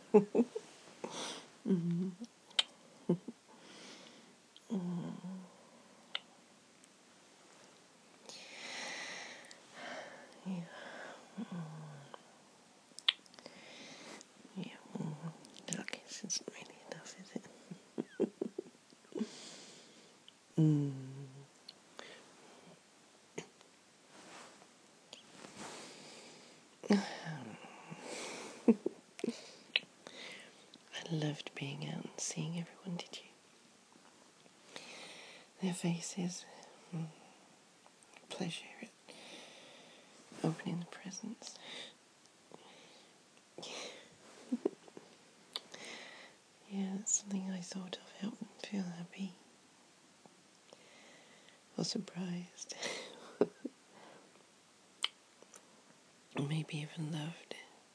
Mm. Yeah. Yeah. I guess it's not really enough, is it? Mm. I loved being out and seeing everyone, did you? Their faces, pleasure at opening the presents. Yeah, it's something I thought of, help them feel happy or surprised. Or maybe even loved.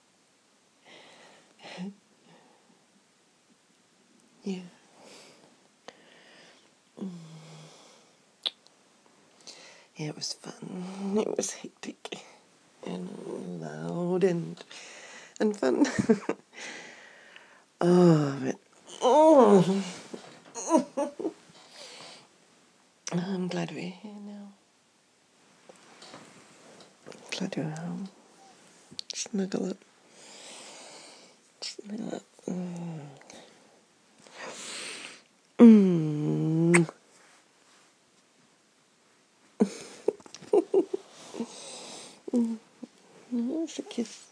Yeah. Yeah, it was fun. It was hectic and loud and fun. Oh, but I'm glad we're here now. Glad you're home. Snuggle up. Snuggle up. Mm. That's a kiss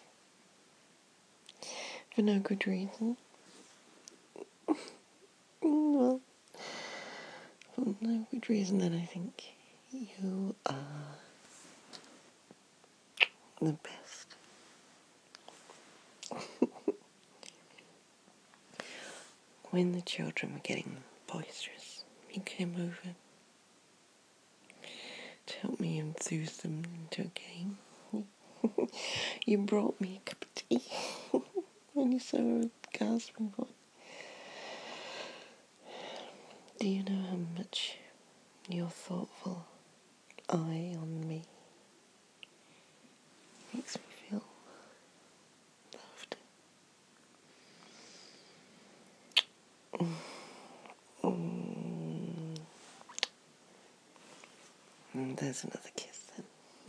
for no good reason. Well, for no good reason that I think you are the best. When the children were getting boisterous, you came over to help me enthuse them into a game. You brought me a cup of tea when you saw her gasping for it. Do you know how much your thoughtful eye on me makes me feel loved? And there's another kiss then.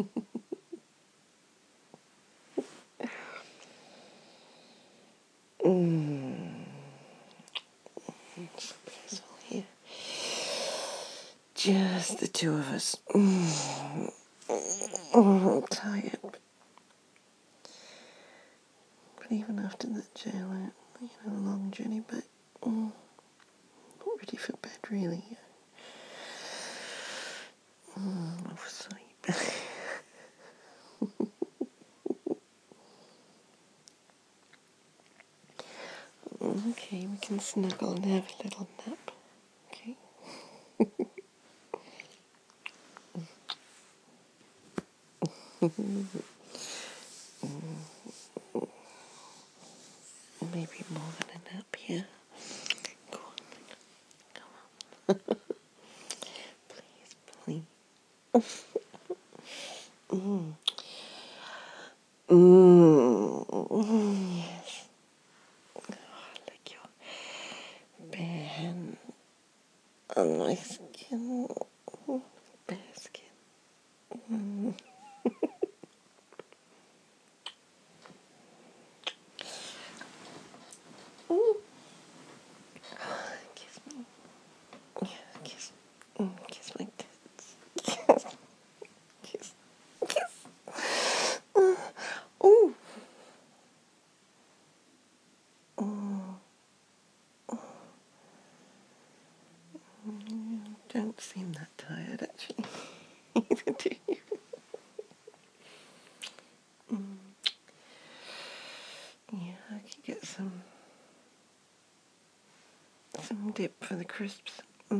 So peaceful here. Just the two of us. I'm tired, but even after that jail out, long journey back, not ready for bed really. I'm asleep. Okay, we can snuggle and have a little nap. Okay. Maybe more than a nap, yeah. Go on, come on. Please, please. Yes. Oh, lick your bare hand on my skin. Bare skin. Kiss me. Yeah, kiss. Kiss my tits. Kiss. Kiss. Kiss. Oh. Don't seem that tired, actually. Either do you? Yeah, I could get some dip for the crisps.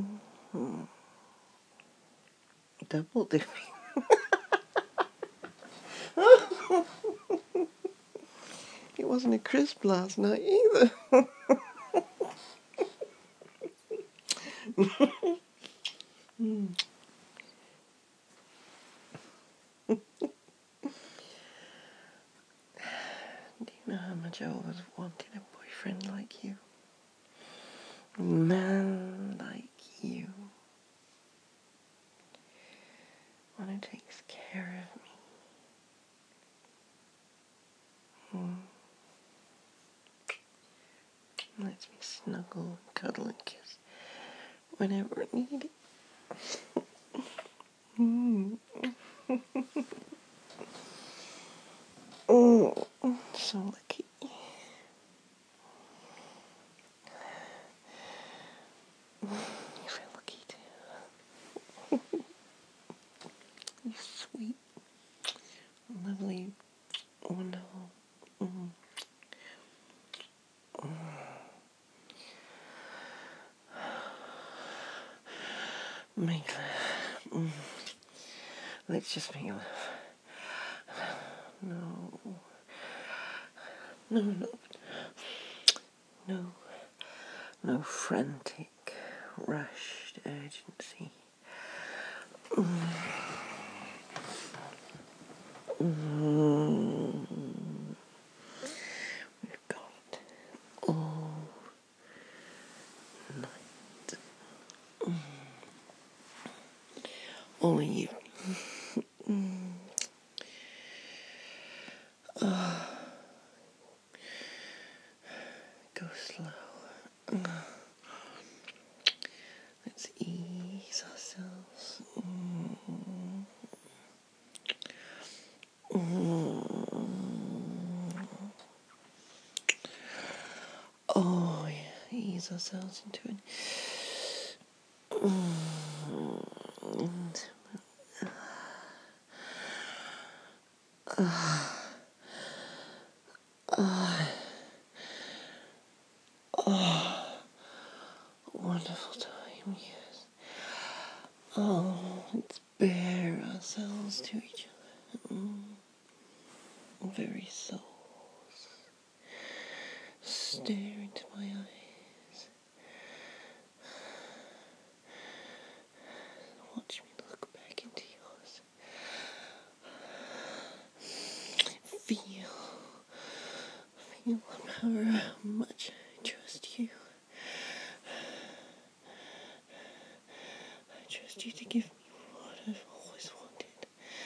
Double dip. It wasn't a crisp last night either. You know how much I always wanted a boyfriend like you. A man like you. One who takes care of me. Lets me snuggle, cuddle and kiss whenever I need it. So lucky. You feel lucky too. You're sweet, lovely, wonderful. Make love. Let's just make love. No. No. No. No frantic, rushed urgency. We've got all night. All evening. Go slow. Let's ease ourselves. Oh yeah, ease ourselves into it. Wonderful time, yes. Oh, let's bare ourselves to each other. Very souls. Stare into my eyes. Watch me look back into yours. Feel how much I trust you. I trust you to give me what I've always wanted.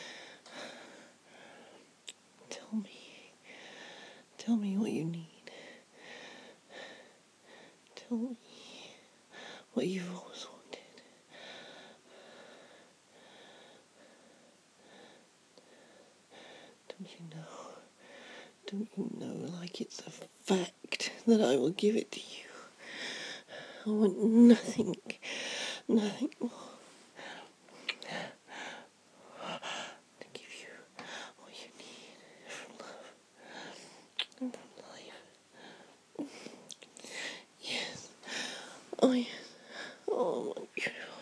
Tell me what you need. Tell me what you've always wanted. Don't you know, like it's a fact that I will give it to you. I want nothing more to give you what you need from love and from life. Yes. Oh, yes. Oh, my beautiful.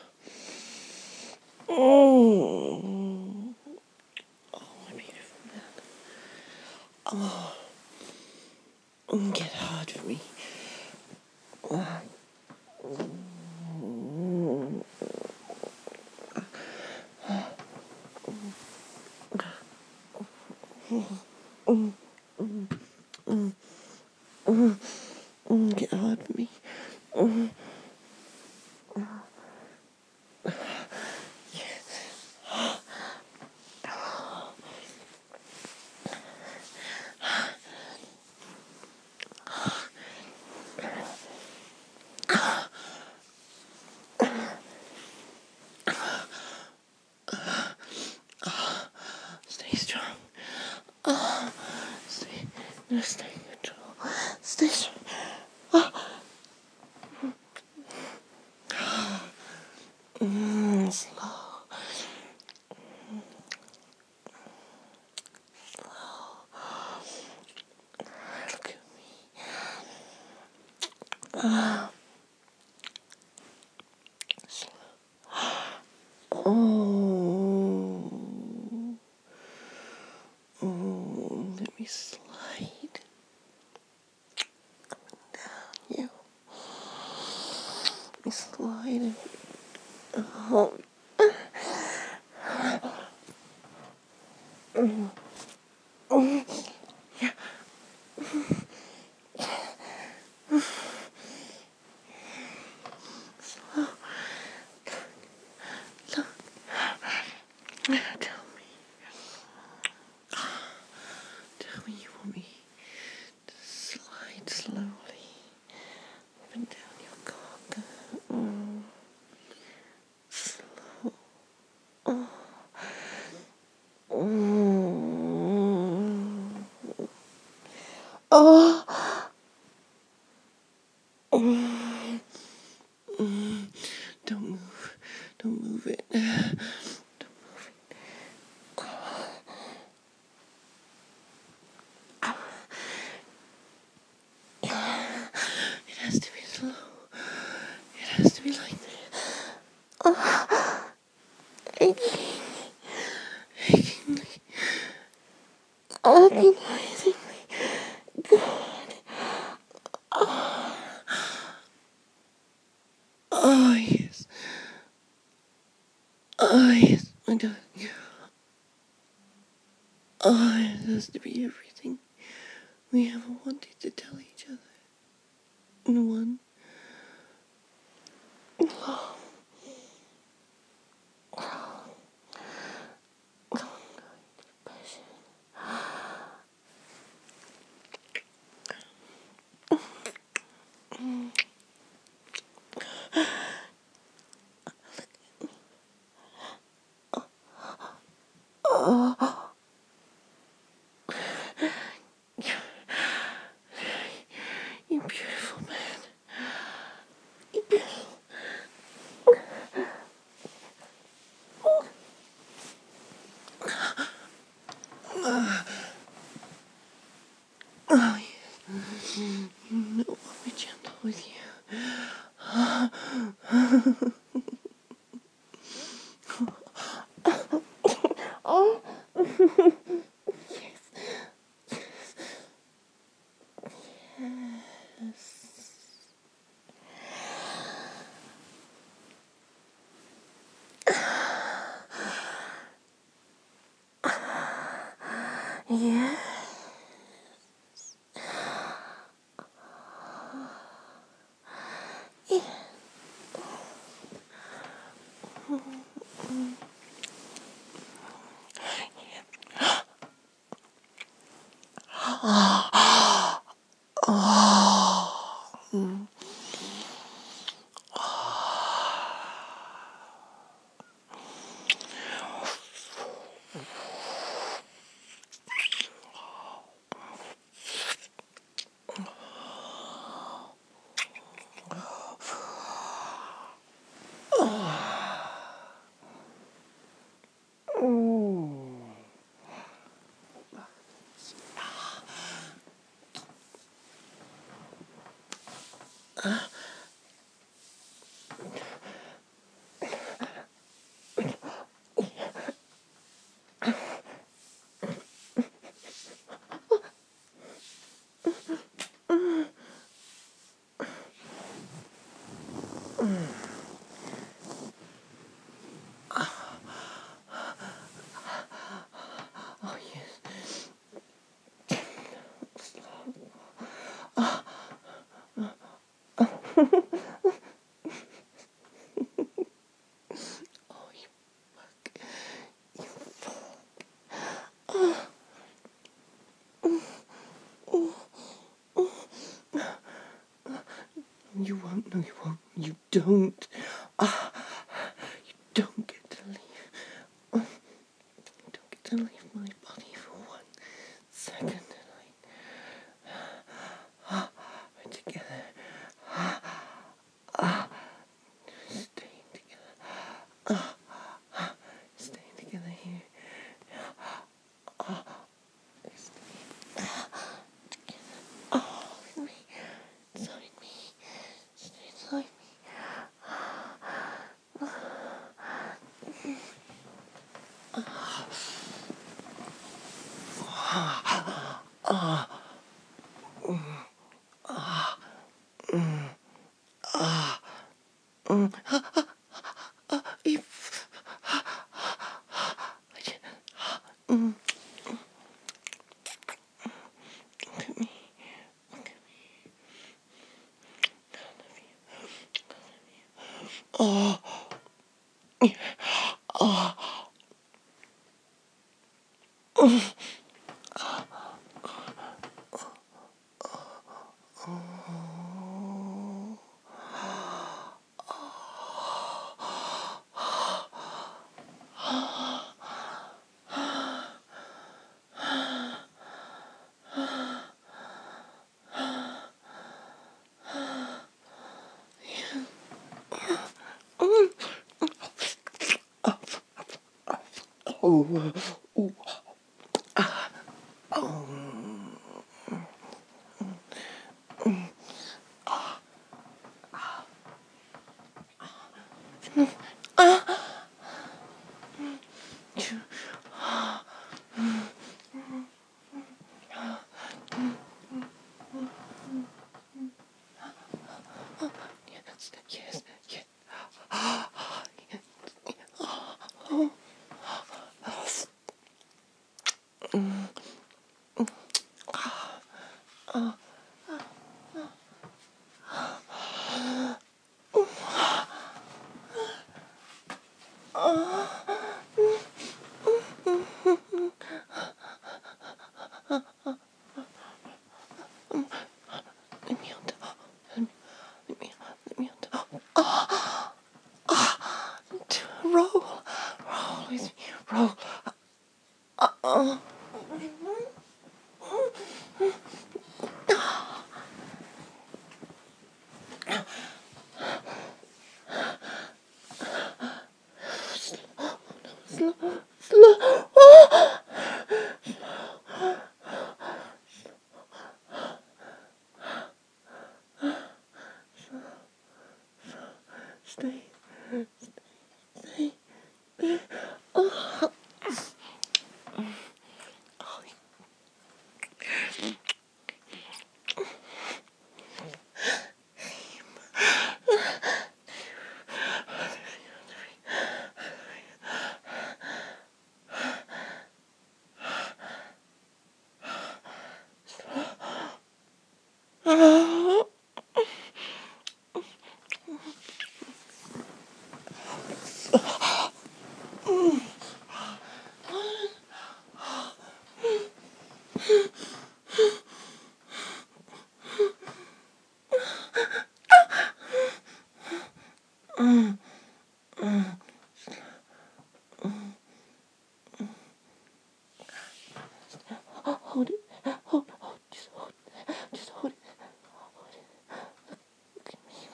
Oh, my beautiful man. Oh, get hard for me. Get hard for me. Stay strong. Stay control. Stay strong. Slow. Look at me. Slow. Let me slide down you. Let me slide. Oh. Oh, don't move. Don't move it. It has to be slow. It has to be like this. Aching. Aching. Agonizingly. God. Oh, yes. Oh, yes. My God. Oh, it has to be everything we ever wanted to tell each other. In one. You beautiful man. You beautiful. Oh, yes. You know I'll be gentle with you. Oh, yeah. Oh, yes. Oh, you fuck. You You won't. No, you won't. You don't. Ah, you don't get to leave. You don't get to leave my body for 1 second tonight. We're together. Staying together. Staying together here. With me. Inside me. Stay inside me. If look at me. Look at me. I love you. Oh. Oh, ooh, ah, oh, yes, yes, yes. Let me on top. Let me on top. Roll, roll with me, roll. Slow, slow. Stay, stay. Hold it, hold, just hold it. Look at me,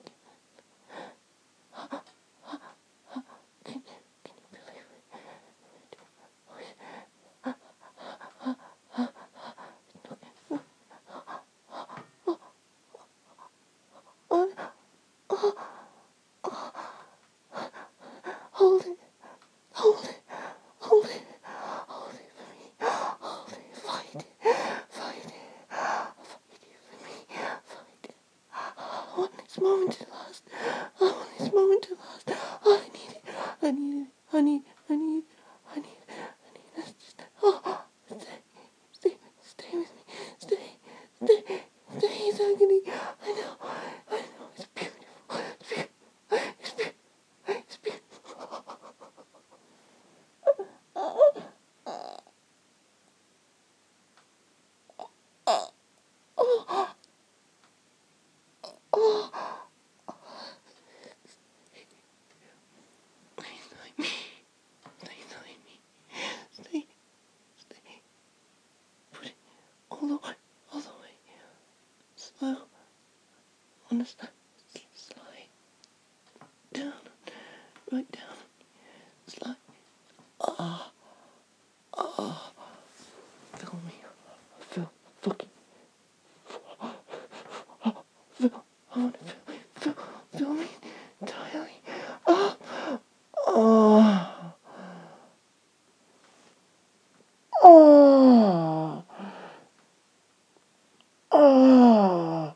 can you believe it? Hold it, hold it, hold it, hold it for me, hold it, fight it, fight it, fight it for me, fight it. I want this moment to last, I want this moment to last, I need it, I need it, I need, I need, I need, I need, that's just, oh, stay, stay with me, stay, it's agony, I know, it's beautiful, it's beautiful, it's beautiful, it's beautiful. Stay, stay, put it all the way, slow, on the slide, down, right down, slide, feel me, feel, fucking, feel, I wanna feel me, entirely, oh, oh, oh,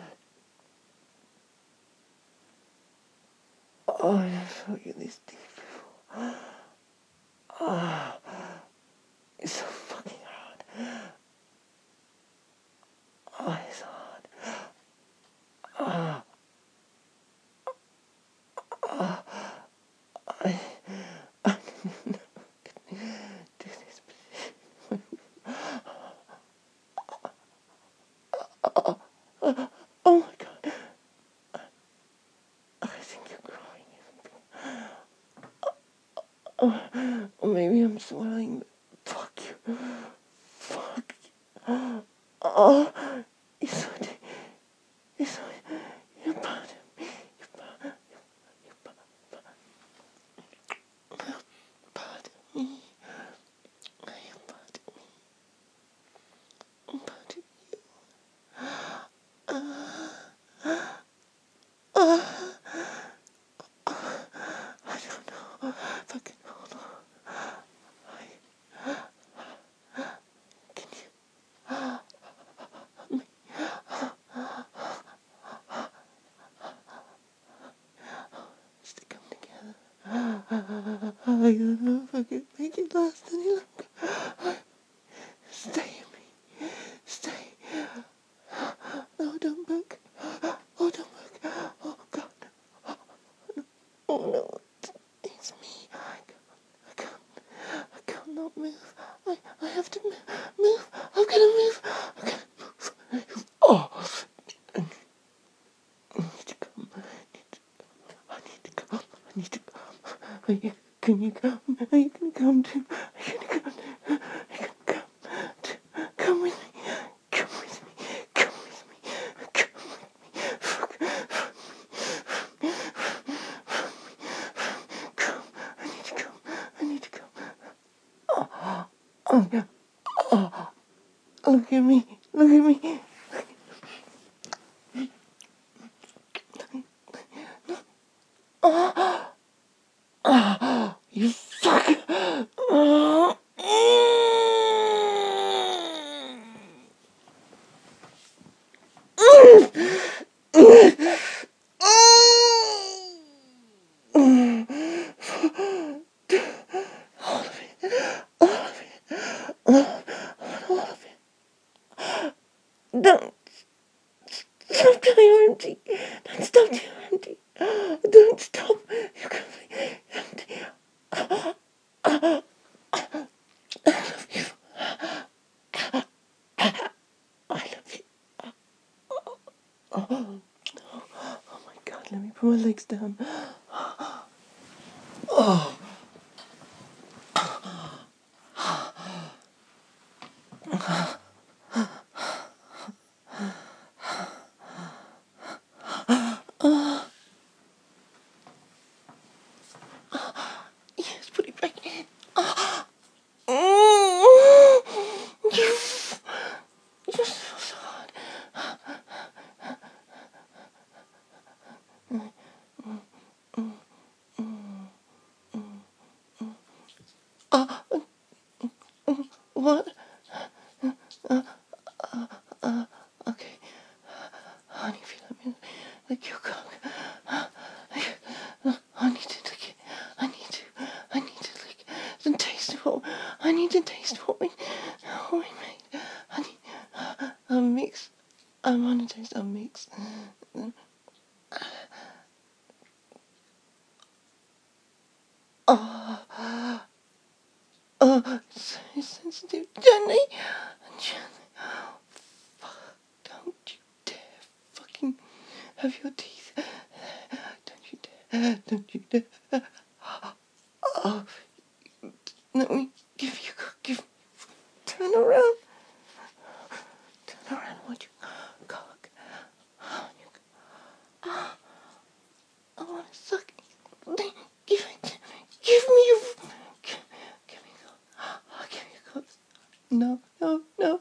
oh, I fucking this deep, it's so fucking hard, oh, it's hard, I can do this. Oh my god, I think you're crying. Or maybe I'm swelling. Fuck you. Fuck you. Oh, you're so you're so you're bad at me. You're bad at me. Oh no, it's me. I can't not move. I have to move. I'm gonna move. I'm gonna move. Oh, I need to come. I need to come. I need to come. Can you come? Are you gonna come too? Are you gonna come too? Are you gonna come too? Come with me. Come with me. Come with me. Come with me. Come. I need to come. I need to come. Oh, yeah. Oh, look at me. Look at me. You fuck. Don't stop till you're empty. Don't stop till you're empty. Don't stop. You're gonna be empty. I love you. Oh my God, let me put my legs down. Oh. Yes, put it back in. You're so hard. What? Okay. Honey, if you let me lick your cock. I need to lick it. I need to lick it and taste what I need to taste what we made. I need a mix. I want to taste a mix. So sensitive, Jenny. Don't you dare fucking have your teeth. Don't you dare. Don't you dare. Oh, let me give you. Turn around. Turn around. Watch your cock. I want to suck it. Give it. Give me your. Give me your. Give me your cock. No, no, no.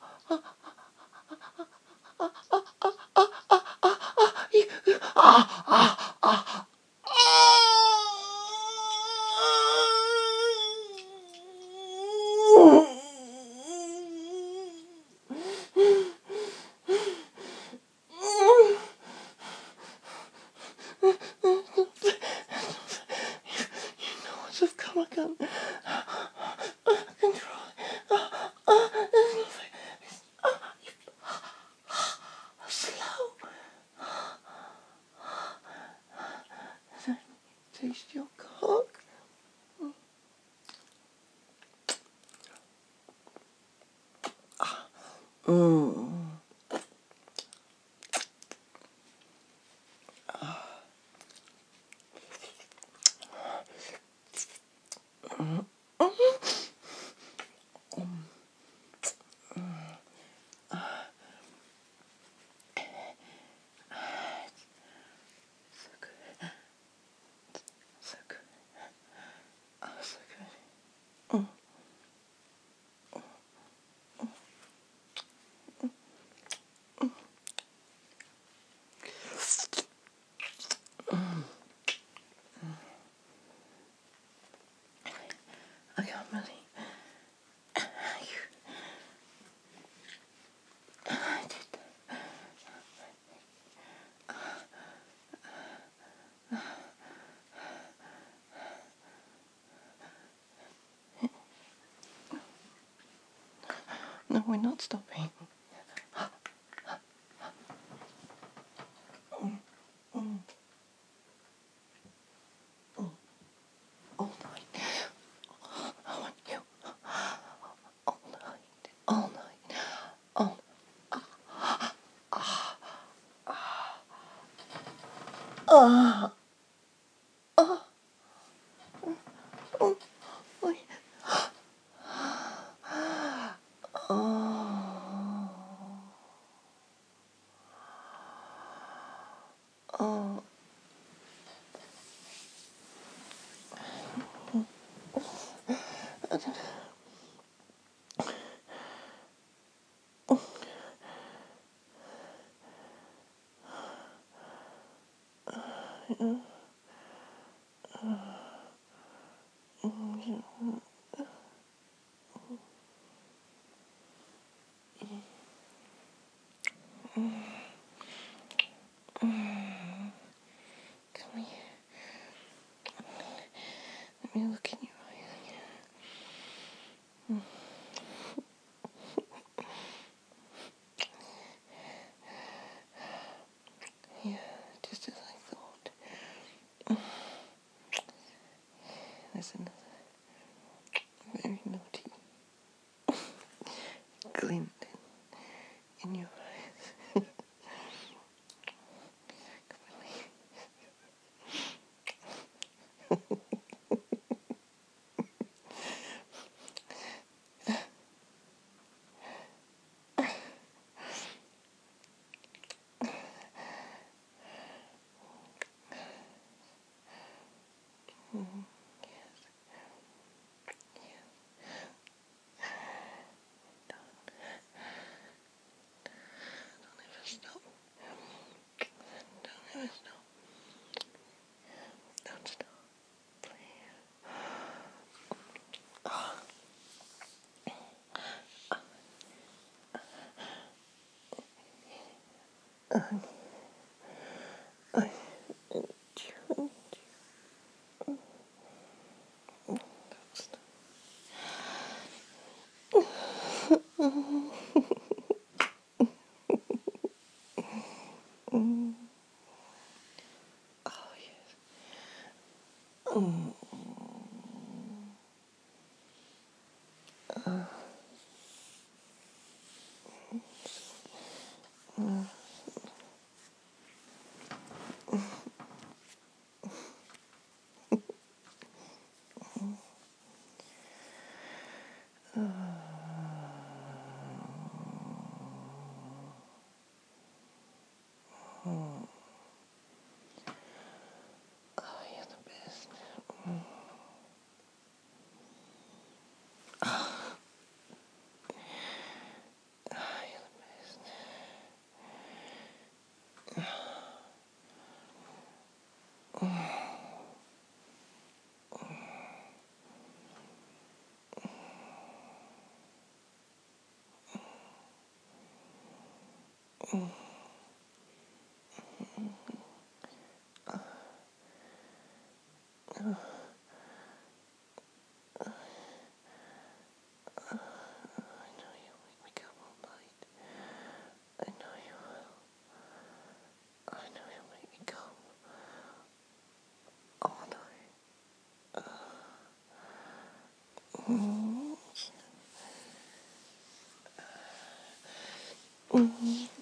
I've come again. Control. Slow. Taste your cock. So good. So good. Oh, so good. I can't believe I did that. No, we're not stopping. Ah, ah, oh, oh, oh, oh, come here. Let me look in your eyes. Yeah, just as I thought. There's another very naughty glint in your eyes. Don't ever stop. Don't ever stop. Don't stop. Please. I don't stop. Oh, yes. Oh, you're the best. Oh, you're the best. I know you'll wake me up all night. I know you will. I know you'll make me come all night.